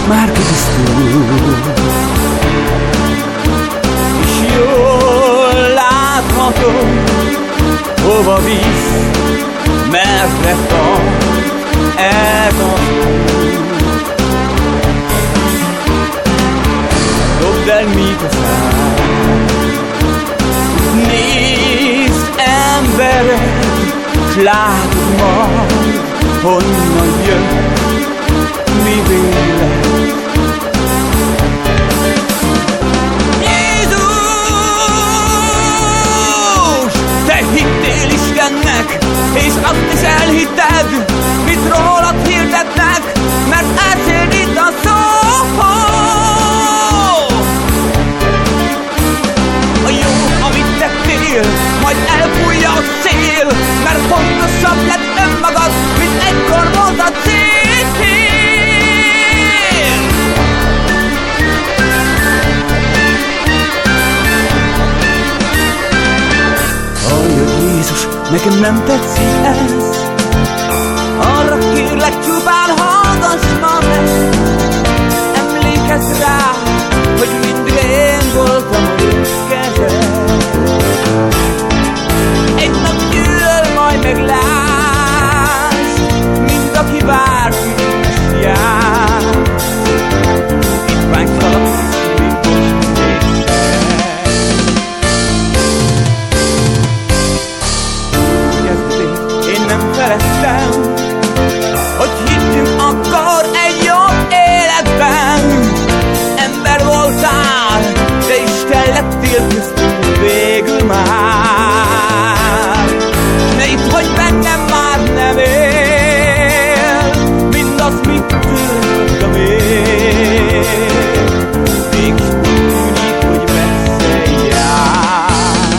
szív már kitisztul, és jól láthatom, hova visz, merre tart ez a út. Dobd el mit a szád, nézd embered, s látod majd, honnan jön, mi vélet. Jézus, te hittél Istennek, és azt is elhitted, mit rólad hirdetnek, mert elszél itt a szó. A jó, amit tettél, majd elfújja a szél, mert fontosabb lett önmagad, mint egykor volt a cél. Halljad Jézus, nekem nem tetszik ez, arra kérlek csupán hallgass ma meg. Emlékezz rá, hogy mindig én voltam a jó kezed. Egy nap jön, majd meglátsz, mint aki vár, és jár. Itt vágytalapsz, mint most mégsem. Kezdetét én nem feledtem, hogy hittünk akkor egy jobb életben. Ember voltál, de Isten lettél köztünk végül már. Ne itt vagy bennem, már nem él, mindaz, mit tudtam én. Mégis tűnik, hogy messze jár.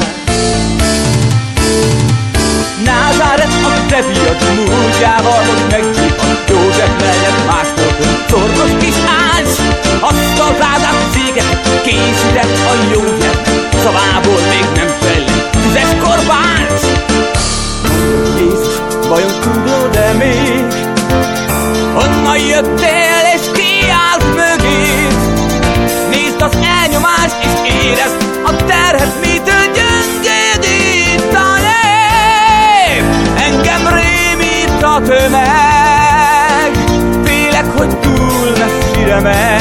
Názáret a te fiad múltjával, hogy meggyilkolt József mellett más volt. Szorgos kis ács, asztalrádát széget készített a jó gyermek, szavából még nem fejlett tüzes korbács. Jézus, vajon tudod-e még, honnan jöttél és ki állt mögéd? Nézd az elnyomást és érezd a terhet, mitől gyöngédít a nép. Engem rémít a tömeg, félek, hogy túl messzire megy.